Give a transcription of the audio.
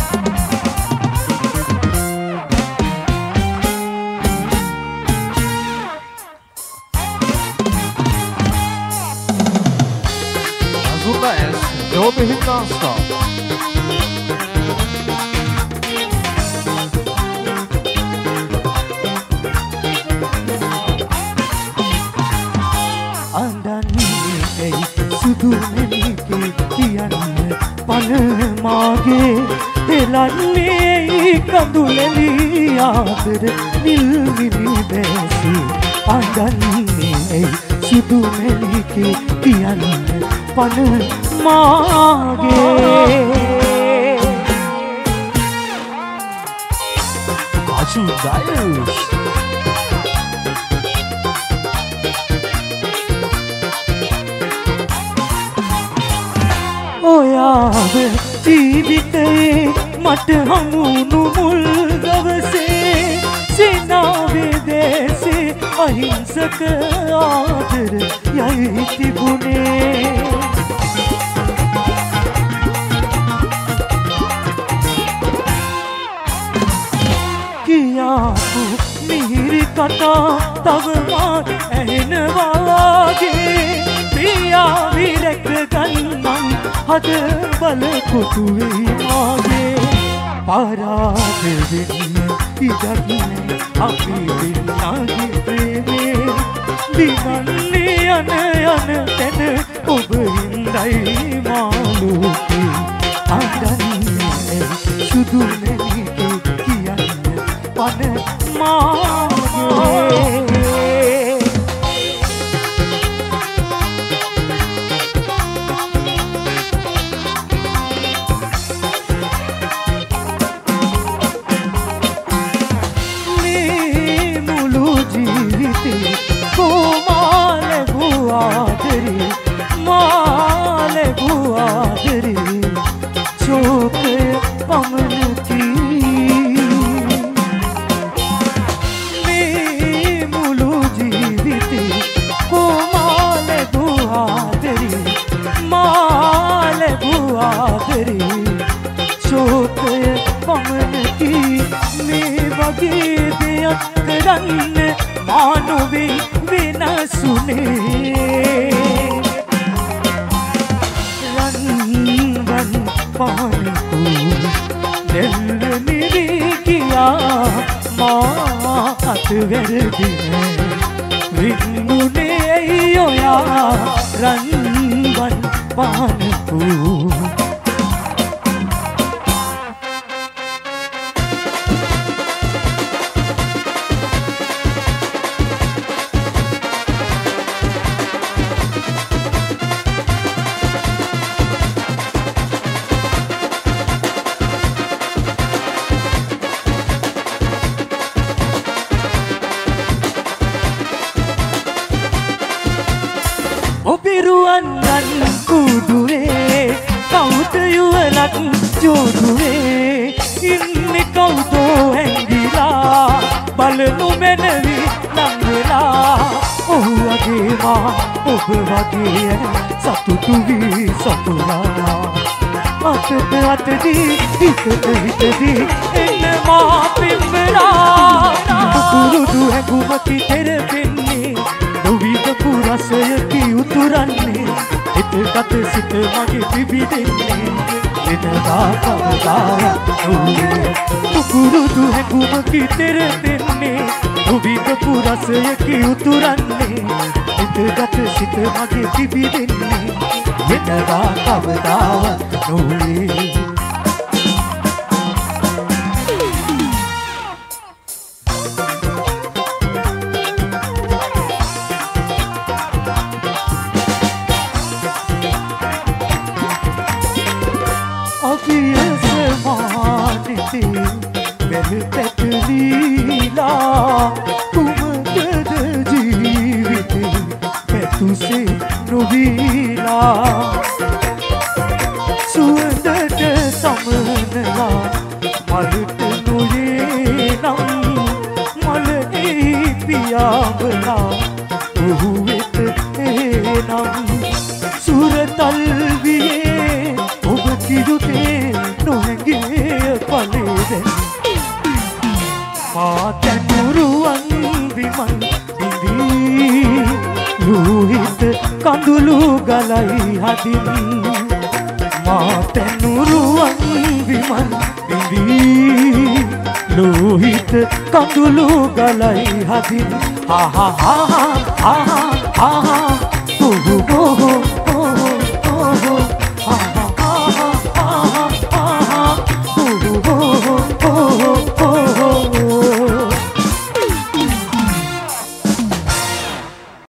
Dope hit non-stop. අඳන්නේ සුදු මෙනිකේ කියන්න පන මාගේ එලන්නේ කඳුලෙලි ආදර නිල් විලි බැසි අඳන්නේ සුදු මෙනිකේ කියන්න පන මාගේ Achu Dials. ඔයාව ජීවිතේ මට හමුුණු මුල් දවසේ සිනාවේ දේසේ අහිංසක ආදර යයි තිබුණේ කියාපු මිහිරි කතා තවමත් ඇහෙනවාගේ ප්‍රියා විරැක ගන්නන් හද බල කොටුවේ මාගේ පාරාද වෙන්න ඉඩක් අපි දෙන්නගේ ප්‍රේමේ දිවන්නේ යන තැන ඔබ හින්දයි මාලෝකේ අඳන්නේ සුදු මෙනිකේ කියන්න පන මාගේ මාතැනුරුවන් විමන් ඉදී ලෝහිත කඳුළු ගලයි හදින් මාතැනුරුවන් විමන් ඉදී ලෝහිත කඳුළු ගලයි හදින් හා හා හා හා හා හා හා